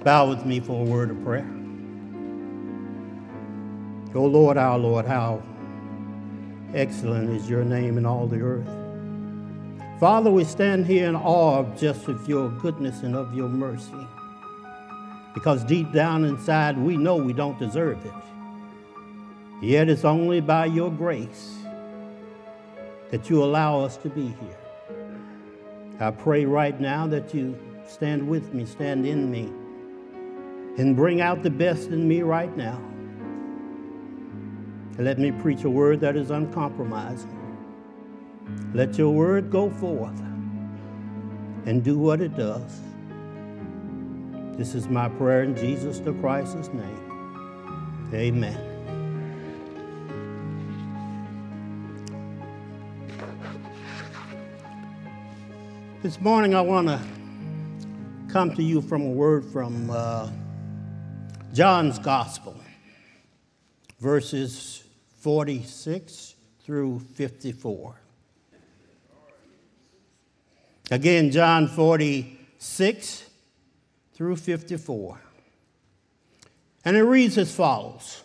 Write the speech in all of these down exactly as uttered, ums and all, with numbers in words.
Bow with me for a word of prayer. O Lord, our Lord, how excellent is your name in all the earth. Father, we stand here in awe of just of your goodness and of your mercy, because deep down inside we know we don't deserve it. Yet it's only by your grace that you allow us to be here. I pray right now that you stand with me, stand in me, and bring out the best in me right now. And let me preach a word that is uncompromising. Let your word go forth and do what it does. This is my prayer in Jesus the Christ's name. Amen. This morning I want to come to you from a word from uh, John's Gospel, verses forty-six through fifty-four. Again, John forty-six through fifty-four. And it reads as follows.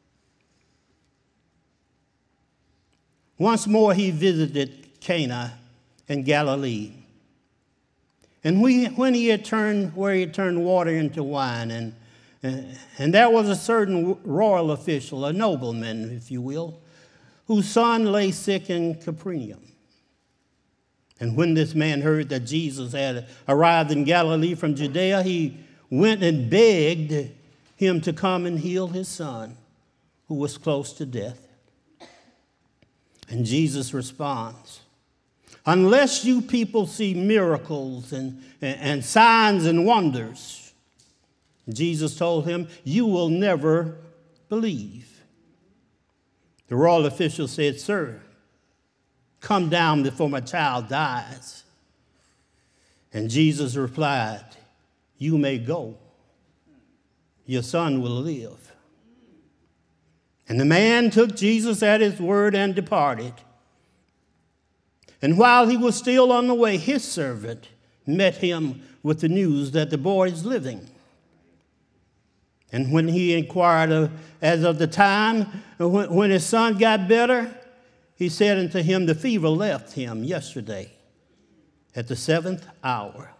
Once more he visited Cana in Galilee. And we, when he had turned, where he had turned water into wine, and, and, and there was a certain royal official, a nobleman, if you will, whose son lay sick in Capernaum. And when this man heard that Jesus had arrived in Galilee from Judea, he went and begged him to come and heal his son, who was close to death. And Jesus responds, unless you people see miracles and, and signs and wonders, Jesus told him, you will never believe. The royal official said, sir, come down before my child dies. And Jesus replied, you may go. Your son will live. And the man took Jesus at his word and departed. And while he was still on the way, his servant met him with the news that the boy is living. And when he inquired of, as of the time when, when his son got better, he said unto him, the fever left him yesterday at the seventh hour.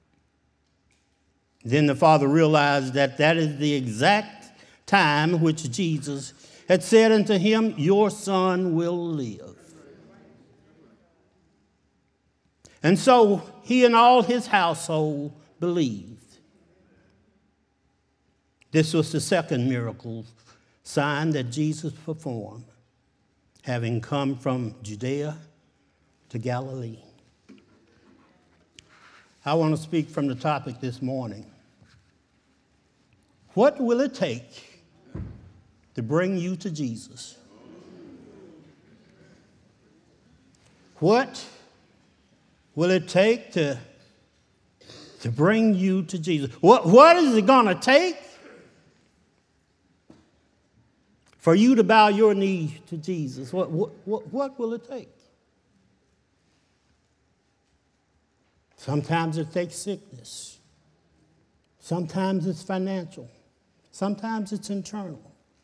Then the father realized that that is the exact time which Jesus had said unto him, your son will live. And so he and all his household believed. This was the second miracle sign that Jesus performed, having come from Judea to Galilee. I want to speak from the topic this morning. What will it take to bring you to Jesus? What will it take to, to bring you to Jesus? What, what is it going to take for you to bow your knee to Jesus? What, what, what, what will it take? Sometimes it takes sickness. Sometimes it's financial. Sometimes it's internal.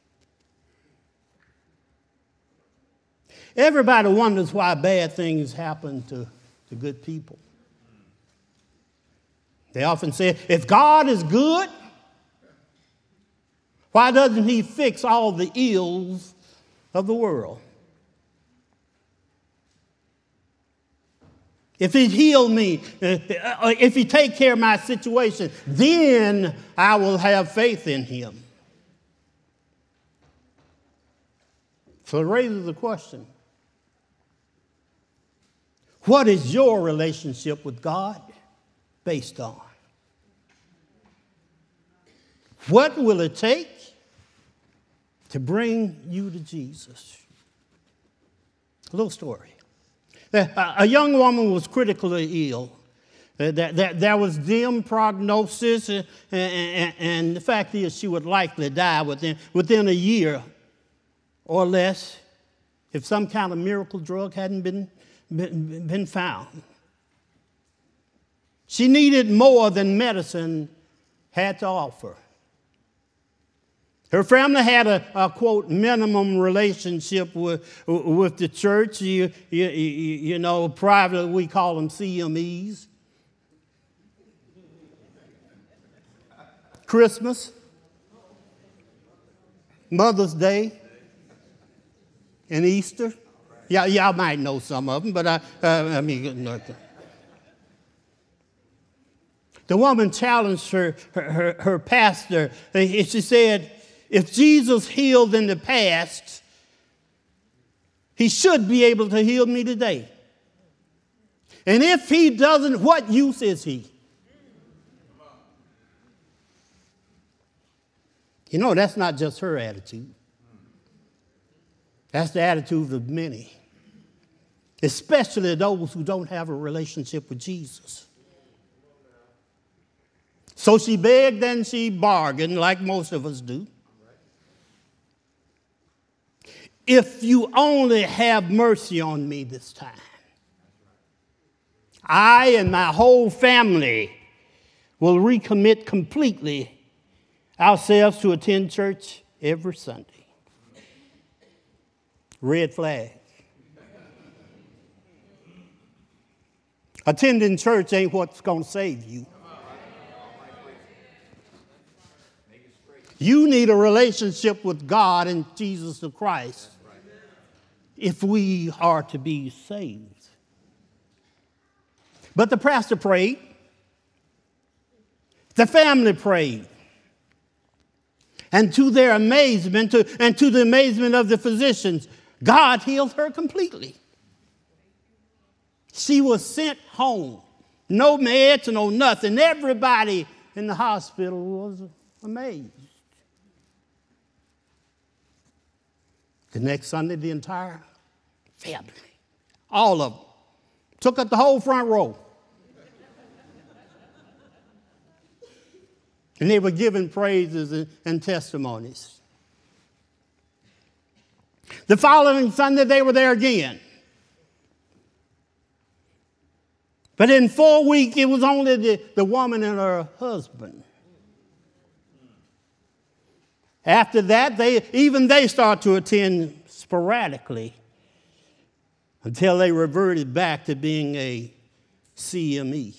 Everybody wonders why bad things happen to to good people. They often say, if God is good, why doesn't he fix all the ills of the world? If he heal me, if he take care of my situation, then I will have faith in him. So it raises the question, what is your relationship with God based on? What will it take to bring you to Jesus? A little story. A young woman was critically ill. There was dim prognosis, and the fact is she would likely die within, within a year or less if some kind of miracle drug hadn't been Been, been found. She needed more than medicine had to offer. Her family had a, a quote, minimum relationship with, with the church. You, you, you know, privately we call them C M Es. Christmas, Mother's Day, and Easter. Yeah, y'all might know some of them, but I, uh, I mean, nothing. The woman challenged her, her, her, her pastor. She said, if Jesus healed in the past, he should be able to heal me today. And if he doesn't, what use is he? You know, that's not just her attitude. That's the attitude of many, especially those who don't have a relationship with Jesus. So she begged and she bargained, like most of us do. If you only have mercy on me this time, I and my whole family will recommit completely ourselves to attend church every Sunday. Red flag. Attending church ain't what's going to save you. You need a relationship with God and Jesus the Christ if we are to be saved. But the pastor prayed. The family prayed. And to their amazement, to, and to the amazement of the physicians, God healed her completely. She was sent home. No meds, no nothing. Everybody in the hospital was amazed. The next Sunday, the entire family, all of them, took up the whole front row. And they were giving praises and, and testimonies. The following Sunday, they were there again. But in four weeks, it was only the, the woman and her husband. After that, they even they start to attend sporadically until they reverted back to being a C M E.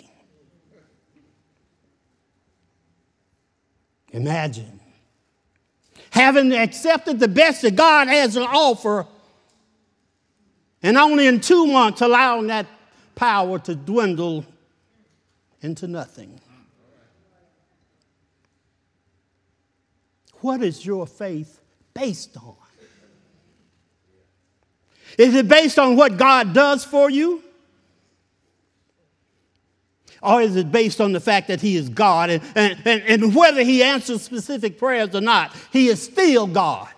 Imagine having accepted the best that God has to offer, and only in two months allowing that power to dwindle into nothing. What is your faith based on? Is it based on what God does for you? Or is it based on the fact that he is God, and, and, and, and whether he answers specific prayers or not, he is still God?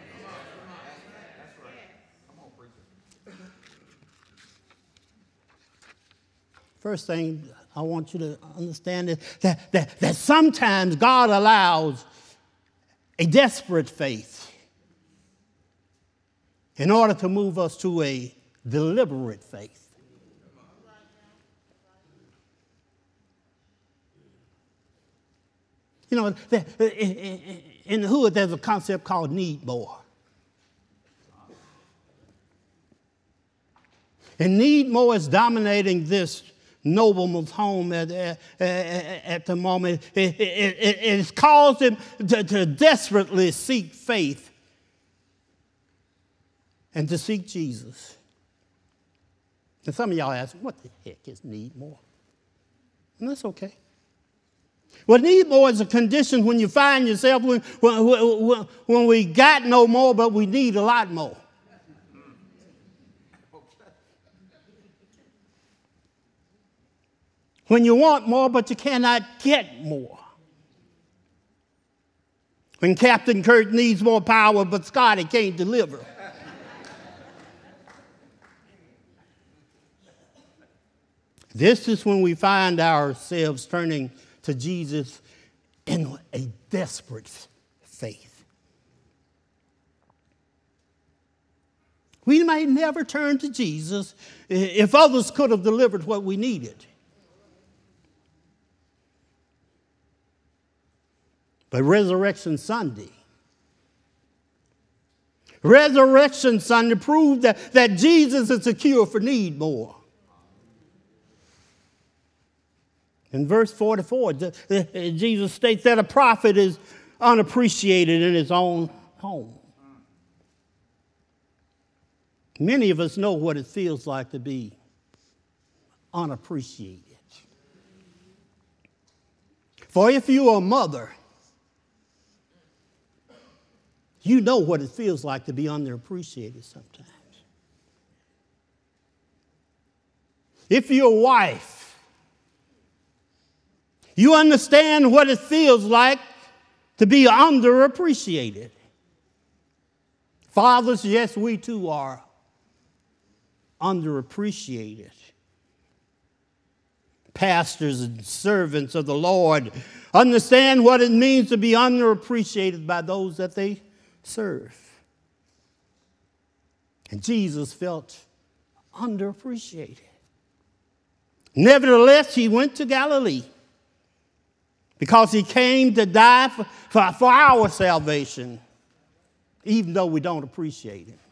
First thing I want you to understand is that, that, that sometimes God allows a desperate faith in order to move us to a deliberate faith. You know, in the hood, there's a concept called need more. And need more is dominating this nobleman's home at, at, at the moment. It, it, it, it's caused him to, to desperately seek faith and to seek Jesus. And some of y'all ask, what the heck is need more? And that's okay. Well, need more is a condition when you find yourself, when, when, when we got no more, but we need a lot more. When you want more, but you cannot get more. When Captain Kirk needs more power, but Scotty can't deliver. This is when we find ourselves turning to Jesus in a desperate faith. We might never turn to Jesus if others could have delivered what we needed. But Resurrection Sunday, Resurrection Sunday proved that, that Jesus is the cure for need more. In verse forty-four, Jesus states that a prophet is unappreciated in his own home. Many of us know what it feels like to be unappreciated. For if you're a mother, you know what it feels like to be underappreciated sometimes. If you're a wife, you understand what it feels like to be underappreciated. Fathers, yes, we too are underappreciated. Pastors and servants of the Lord understand what it means to be underappreciated by those that they serve. And Jesus felt underappreciated. Nevertheless, he went to Galilee because he came to die for, for, for our salvation, even though we don't appreciate him.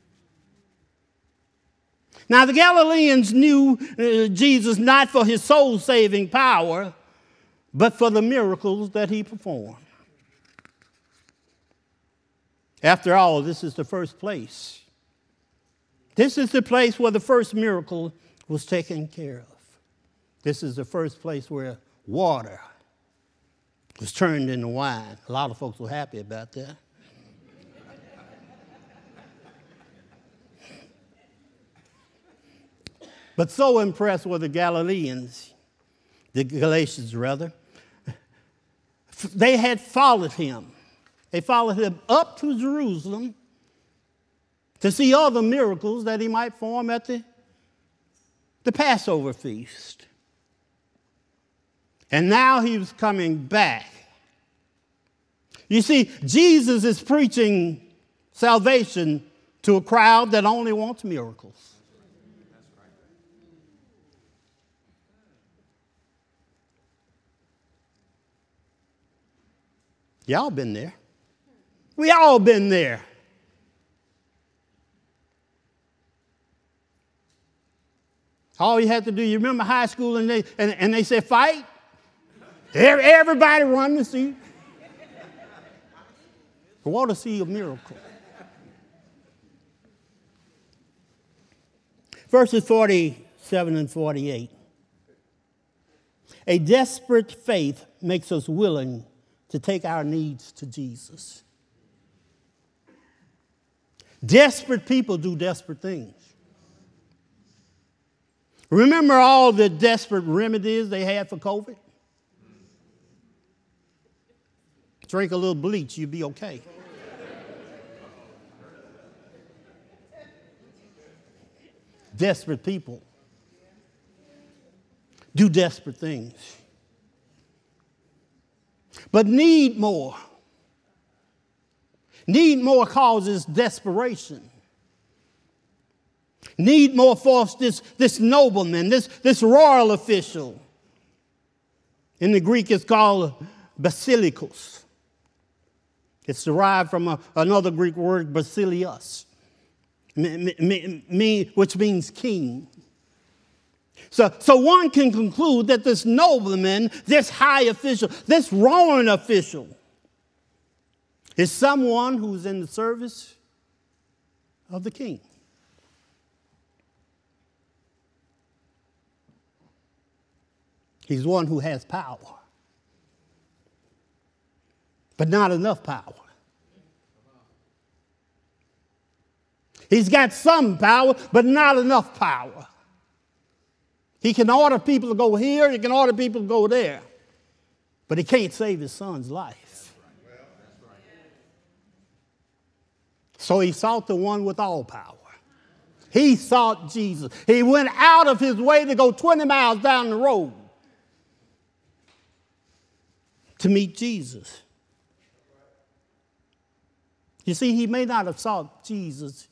Now, the Galileans knew uh, Jesus not for his soul-saving power, but for the miracles that he performed. After all, this is the first place. This is the place where the first miracle was taken care of. This is the first place where water was turned into wine. A lot of folks were happy about that. But so impressed were the Galileans, the Galatians rather, they had followed him. They followed him up to Jerusalem to see all the miracles that he might perform at the, the Passover feast. And now he was coming back. You see, Jesus is preaching salvation to a crowd that only wants miracles. Y'all been there. We all been there. All you had to do, you remember high school and they, and, and they said fight? Everybody run to see. We want to see a miracle. Verses forty-seven and forty-eight. A desperate faith makes us willing to take our needs to Jesus. Desperate people do desperate things. Remember all the desperate remedies they had for COVID? Drink a little bleach, you'll be okay. Desperate people do desperate things. But need more. Need more causes desperation. Need more force this, this nobleman, this, this royal official. In the Greek it's called basilikos. It's derived from a, another Greek word, basilios, me, me, me, which means king. So, so one can conclude that this nobleman, this high official, this Roman official is someone who's in the service of the king. He's one who has power, but not enough power. He's got some power, but not enough power. He can order people to go here, he can order people to go there, but he can't save his son's life. So he sought the one with all power. He sought Jesus. He went out of his way to go twenty miles down the road to meet Jesus. You see, he may not have sought Jesus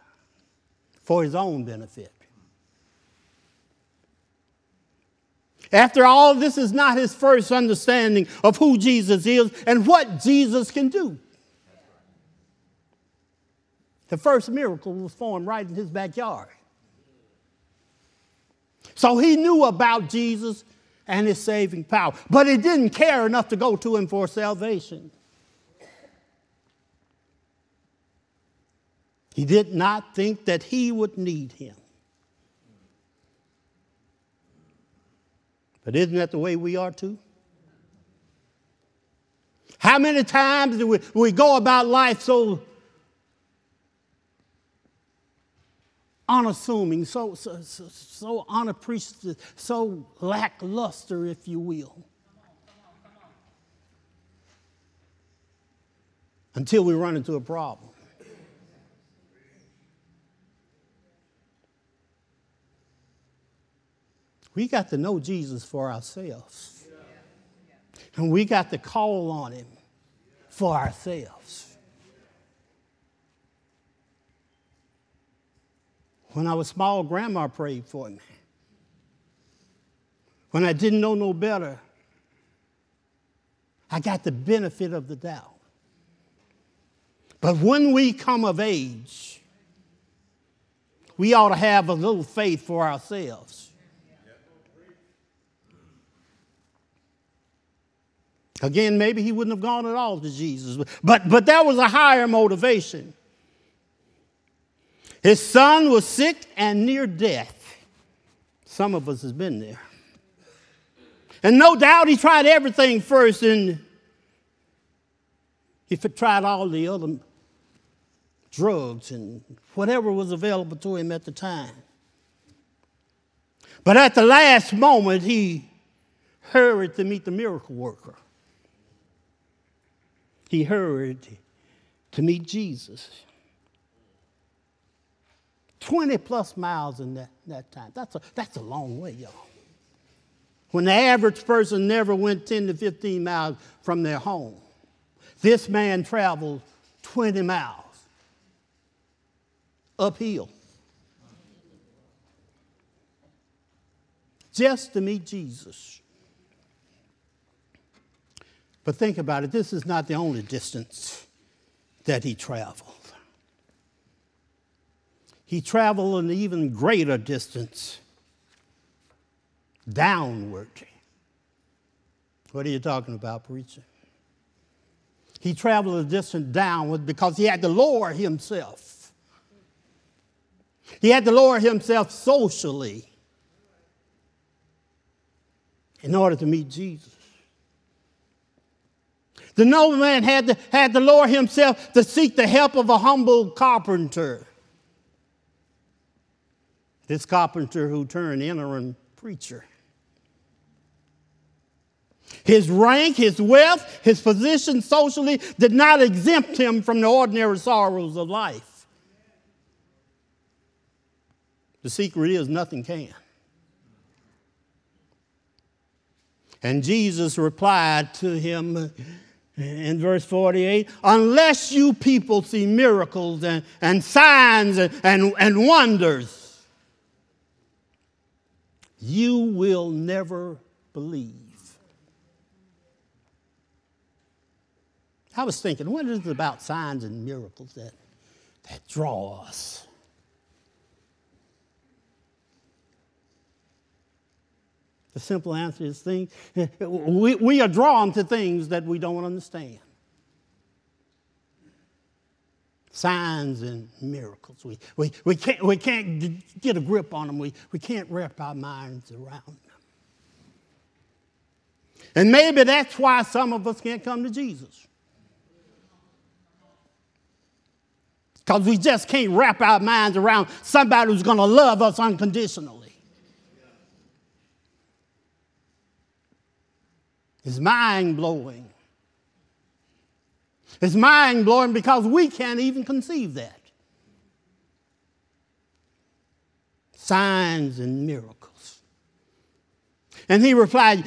for his own benefit. After all, this is not his first understanding of who Jesus is and what Jesus can do. The first miracle was formed right in his backyard. So he knew about Jesus and his saving power, but he didn't care enough to go to him for salvation. He did not think that he would need him. But isn't that the way we are too? How many times do we, we go about life so unassuming, so, so, so, so unappreciative, so lackluster, if you will, until we run into a problem? We got to know Jesus for ourselves. And we got to call on him for ourselves. When I was small, Grandma prayed for me. When I didn't know no better, I got the benefit of the doubt. But when we come of age, we ought to have a little faith for ourselves. Again, maybe he wouldn't have gone at all to Jesus, but, but that was a higher motivation. His son was sick and near death. Some of us has been there. And no doubt he tried everything first, and he tried all the other drugs and whatever was available to him at the time. But at the last moment, he hurried to meet the miracle worker. He hurried to meet Jesus. twenty plus miles in that, that time. That's a, that's a long way, y'all. When the average person never went ten to fifteen miles from their home, this man traveled twenty miles uphill just to meet Jesus. But think about it, this is not the only distance that he traveled. He traveled an even greater distance downward. What are you talking about, preacher? He traveled a distance downward because he had to lower himself. He had to lower himself socially in order to meet Jesus. The nobleman had to, had to lower himself to seek the help of a humble carpenter. This carpenter who turned interim preacher. His rank, his wealth, his position socially did not exempt him from the ordinary sorrows of life. The secret is nothing can. And Jesus replied to him in verse forty-eight, unless you people see miracles and, and signs and, and, and wonders, you will never believe. I was thinking, what is it about signs and miracles that, that draw us? The simple answer is things, we, we are drawn to things that we don't understand. Signs and miracles. We, we, we, can't, we can't get a grip on them. We, we can't wrap our minds around them. And maybe that's why some of us can't come to Jesus. Because we just can't wrap our minds around somebody who's going to love us unconditionally. It's mind-blowing. It's mind-blowing because we can't even conceive that. Signs and miracles. And he replied,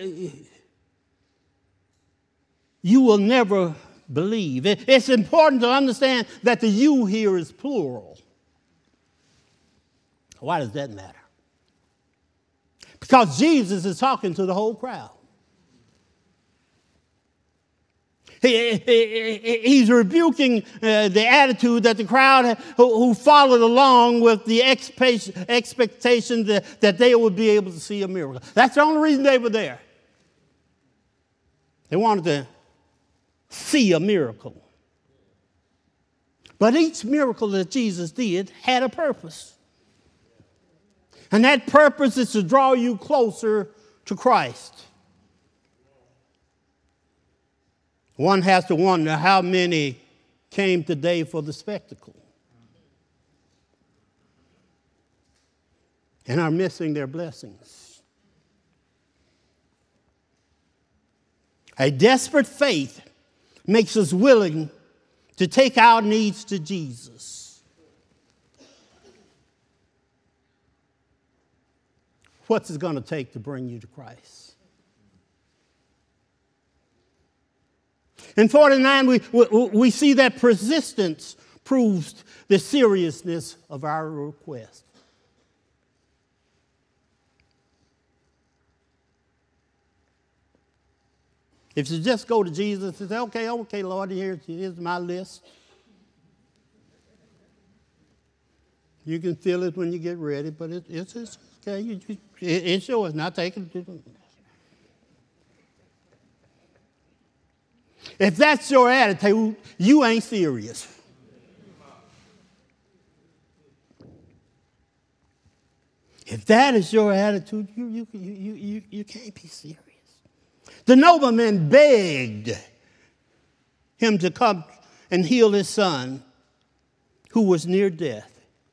you will never believe. It's important to understand that the you here is plural. Why does that matter? Because Jesus is talking to the whole crowd. He, he, he's rebuking uh, the attitude that the crowd who, who followed along with the expectation that, that they would be able to see a miracle. That's the only reason they were there. They wanted to see a miracle. But each miracle that Jesus did had a purpose. And that purpose is to draw you closer to Christ. One has to wonder how many came today for the spectacle and are missing their blessings. A desperate faith makes us willing to take our needs to Jesus. What's it going to take to bring you to Christ? In forty-nine, we, we, we see that persistence proves the seriousness of our request. If you just go to Jesus and say, okay, okay, Lord, here's, here's my list. You can feel it when you get ready, but it, it's, it's okay. You, it, it's yours, not taking it. If that's your attitude, you ain't serious. If that is your attitude, you, you, you, you, you can't be serious. The nobleman begged him to come and heal his son who was near death.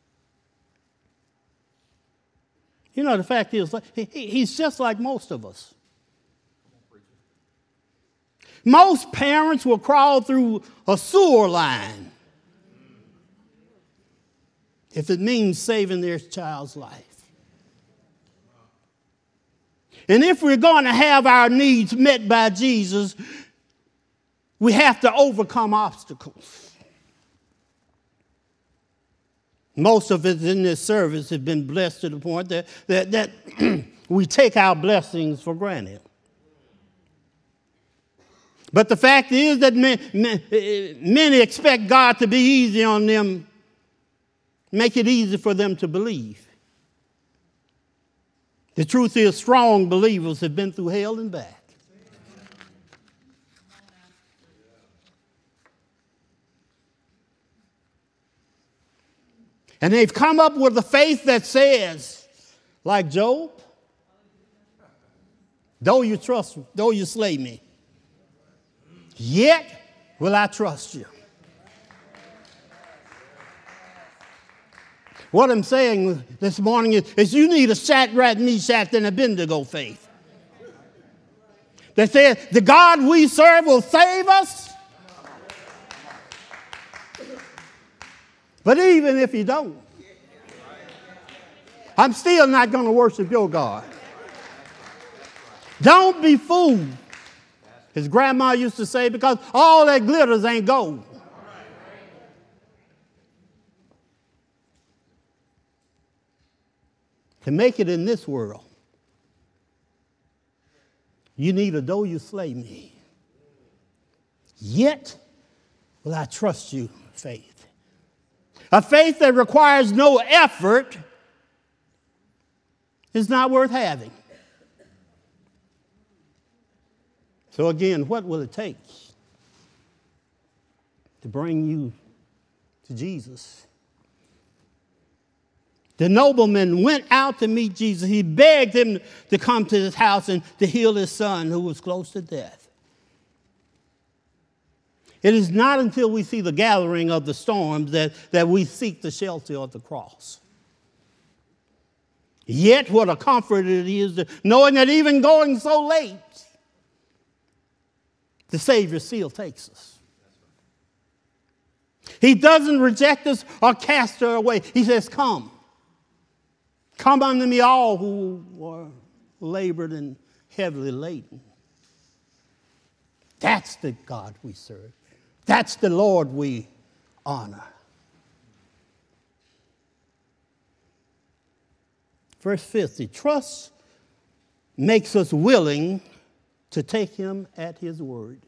You know, the fact is, he, he's just like most of us. Most parents will crawl through a sewer line if it means saving their child's life. And if we're going to have our needs met by Jesus, we have to overcome obstacles. Most of us in this service have been blessed to the point that, that, that we take our blessings for granted. But the fact is that many expect God to be easy on them, make it easy for them to believe. The truth is, strong believers have been through hell and back. And they've come up with a faith that says, like Job, though you trust, though you slay me, yet will I trust you. What I'm saying this morning is, is you need a Shadrach, Meshach, and Abednego faith. That says the God we serve will save us. But even if he don't, I'm still not going to worship your God. Don't be fooled. His grandma used to say, because all that glitters ain't gold. To make it in this world, you need a though you slay me, yet will I trust you faith. A faith that requires no effort is not worth having. So again, what will it take to bring you to Jesus? The nobleman went out to meet Jesus. He begged him to come to his house and to heal his son who was close to death. It is not until we see the gathering of the storms that, that we seek the shelter of the cross. Yet what a comfort it is to, knowing that even going so late, the Savior still takes us. He doesn't reject us or cast us away. He says, come. Come unto me all who are labored and heavily laden. That's the God we serve. That's the Lord we honor. Verse fifty, trust makes us willing to take him at his word.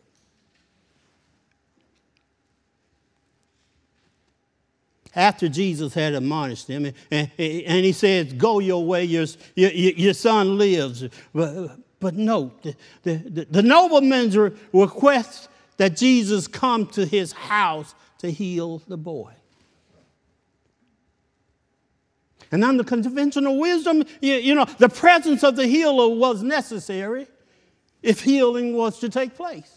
After Jesus had admonished him, and, and, and he says, go your way, your, your, your son lives. But, but note, the, the, the nobleman's request that Jesus come to his house to heal the boy. And under conventional wisdom, you, you know, the presence of the healer was necessary if healing was to take place.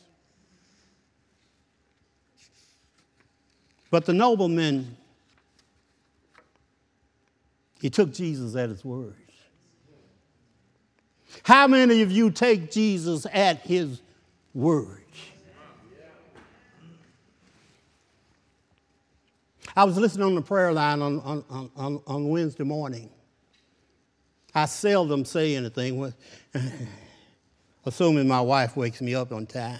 But the nobleman, he took Jesus at his word. How many of you take Jesus at his word? I was listening on the prayer line on, on, on, on Wednesday morning. I seldom say anything, assuming my wife wakes me up on time.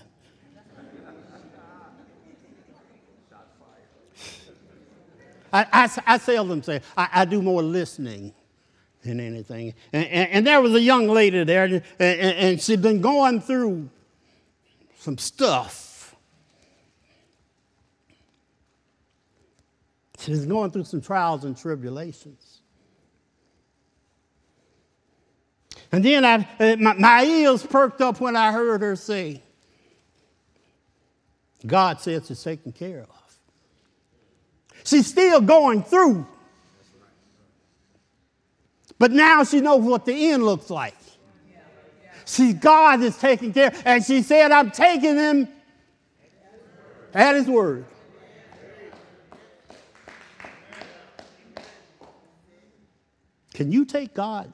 I, I, I seldom say, I, I do more listening than anything. And, and, and there was a young lady there, and, and, and she'd been going through some stuff. She was going through some trials and tribulations. And then I, my, my ears perked up when I heard her say, God says it's taken care of. She's still going through. But now she knows what the end looks like. See, God is taking care. And she said, I'm taking him at his word. Can you take God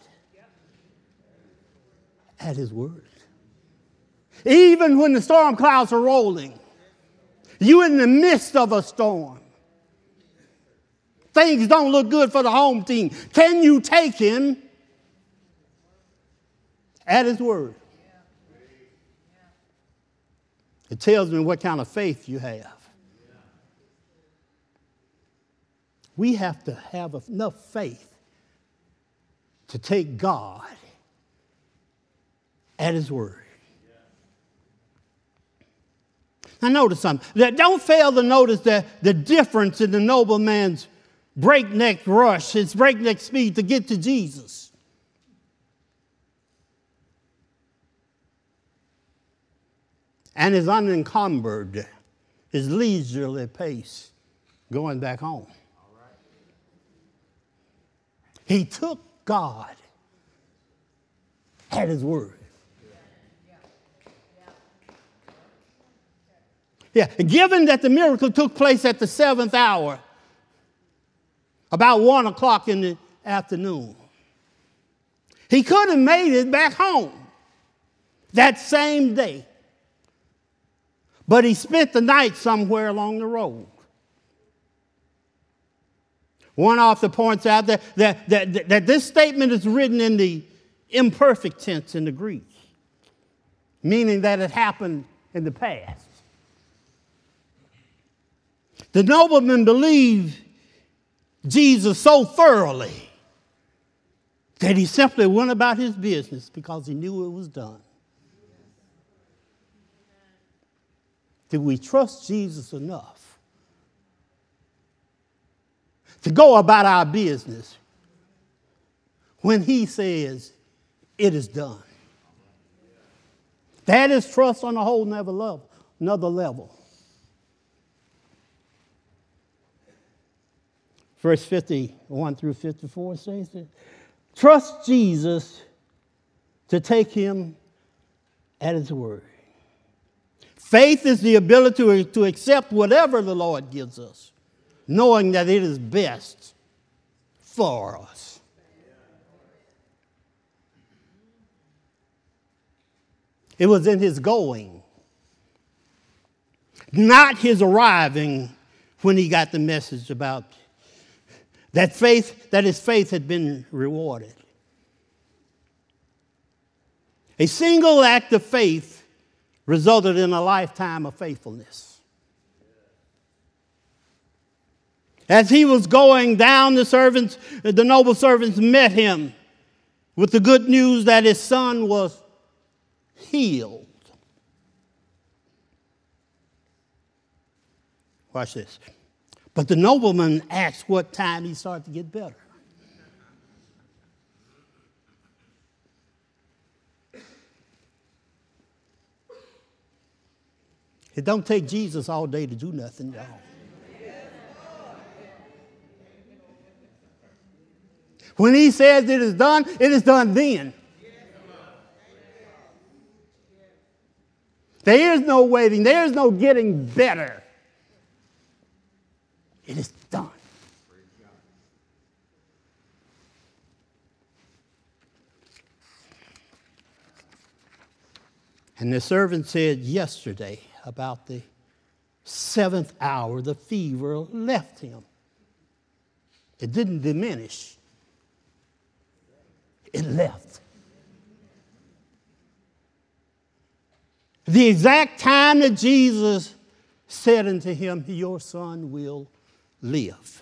at his word? Even when the storm clouds are rolling, you in the midst of a storm. Things don't look good for the home team. Can you take him at his word? It tells me what kind of faith you have. We have to have enough faith to take God at his word. Now notice something. Don't fail to notice that the difference in the nobleman's breakneck rush, his breakneck speed to get to Jesus. And his unencumbered, his leisurely pace going back home. He took God at his word. Yeah, given that the miracle took place at the seventh hour, about one o'clock in the afternoon, he could have made it back home that same day. But he spent the night somewhere along the road. One author points out that, that, that, that this statement is written in the imperfect tense in the Greek, meaning that it happened in the past. The nobleman believed Jesus so thoroughly that he simply went about his business because he knew it was done. Did we trust Jesus enough to go about our business when he says it is done? That is trust on a whole nother level. Another level. Verse fifty-one through fifty-four says that trust Jesus to take him at his word. Faith is the ability to, to accept whatever the Lord gives us, knowing that it is best for us. It was in his going, not his arriving, when he got the message about that faith, that his faith had been rewarded. A single act of faith resulted in a lifetime of faithfulness. As he was going down, the servants, the noble servants met him with the good news that his son was healed. Watch this. But the nobleman asked what time he started to get better. It don't take Jesus all day to do nothing, y'all. When he says it is done, it is done then. There is no waiting. There is no getting better. It is done. And the servant said yesterday, about the seventh hour, the fever left him. It didn't diminish. It left. The exact time that Jesus said unto him, your son will live.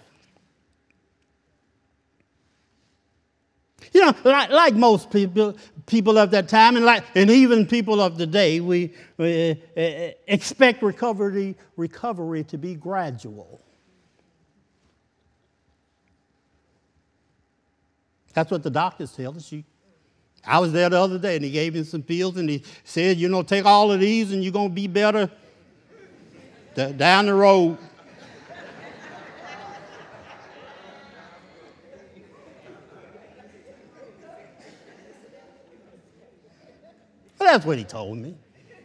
You know, like, like most people, people of that time, and like, and even people of the day, we, we uh, expect recovery, recovery to be gradual. That's what the doctors tell us. You, I was there the other day, and he gave me some pills, and he said, you know, take all of these, and you're going to be better d- down the road. Well, that's what he told me.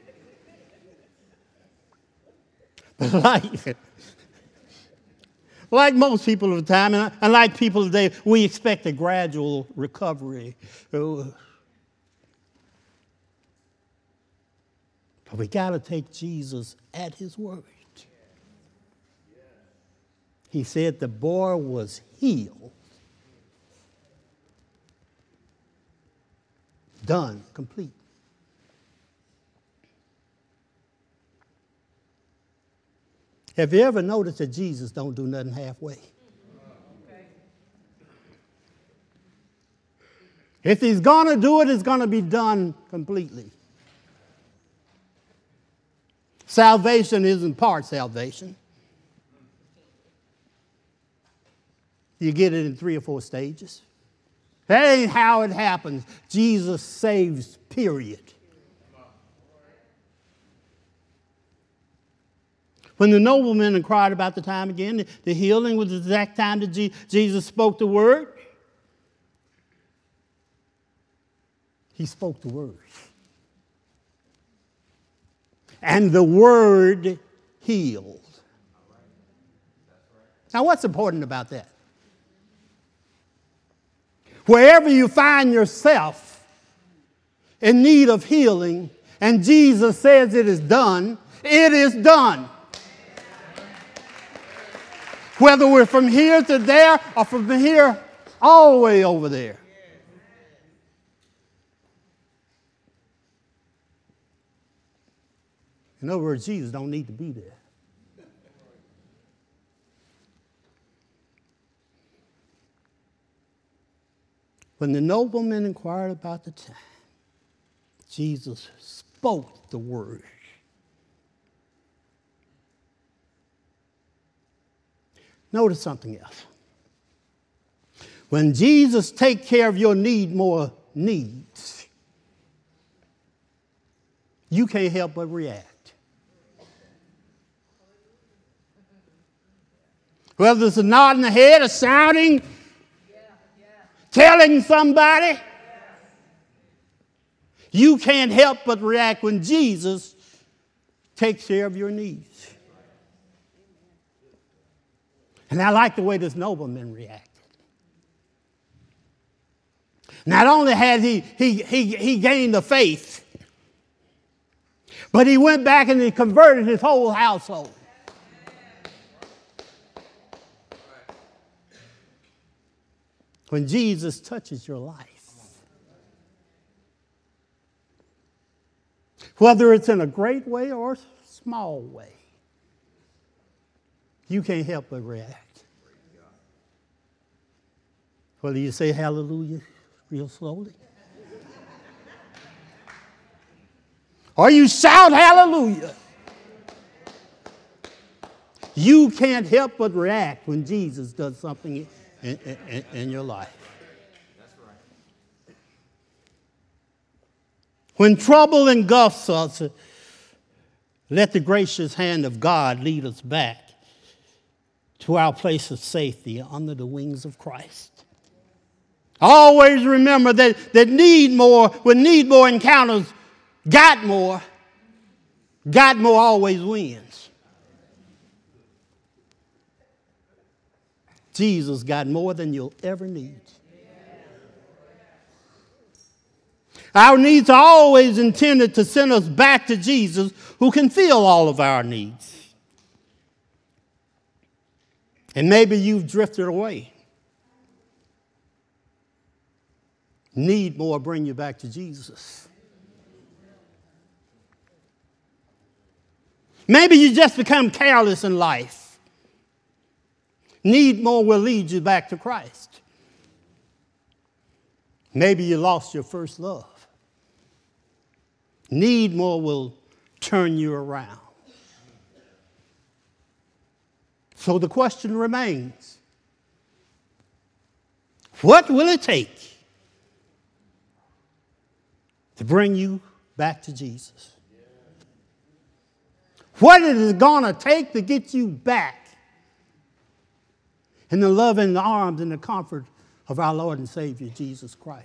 But like, like most people of the time, and, and like people today, we expect a gradual recovery. But we got to take Jesus at his word. He said the boy was healed. Done, complete. Have you ever noticed that Jesus don't do nothing halfway? If he's going to do it, it's going to be done completely. Salvation isn't part salvation. You get it in three or four stages. That ain't how it happens. Jesus saves, period. When the nobleman inquired about the time again, the healing was the exact time that Jesus spoke the word. He spoke the word. And the word healed. Now, what's important about that? Wherever you find yourself in need of healing, and Jesus says it is done, it is done. Whether we're from here to there or from here all the way over there. In other words, Jesus don't need to be there. When the nobleman inquired about the time, Jesus spoke the word. Notice something else. When Jesus takes care of your need more needs, you can't help but react. Whether it's a nod in the head, a shouting, yeah, yeah. telling somebody, yeah. You can't help but react when Jesus takes care of your needs. And I like the way this nobleman reacted. Not only had he, he, he, he gained the faith, but he went back and he converted his whole household. When Jesus touches your life, whether it's in a great way or a small way, you can't help but react. Whether you say hallelujah, real slowly? Or you shout hallelujah? You can't help but react when Jesus does something in, in, in your life. That's right. When trouble engulfs us, let the gracious hand of God lead us back to our place of safety under the wings of Christ. Always remember that, that need more, when need more encounters, got more, got more always wins. Jesus got more than you'll ever need. Our needs are always intended to send us back to Jesus, who can fill all of our needs. And maybe you've drifted away. Need more bring you back to Jesus. Maybe you just become careless in life. Need more will lead you back to Christ. Maybe you lost your first love. Need more will turn you around. So the question remains, what will it take to bring you back to Jesus? What is it going to take to get you back in the loving arms and the comfort of our Lord and Savior, Jesus Christ?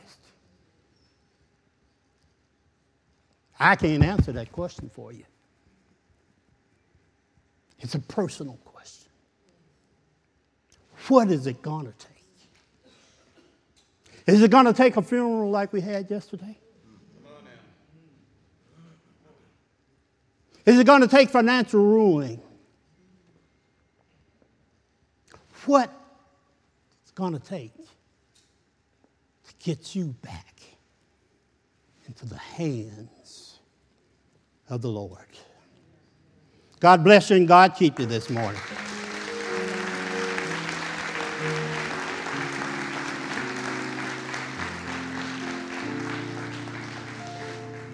I can't answer that question for you. It's a personal question. What is it going to take? Is it going to take a funeral like we had yesterday? Is it going to take financial ruin? What it's going to take to get you back into the hands of the Lord? God bless you and God keep you this morning.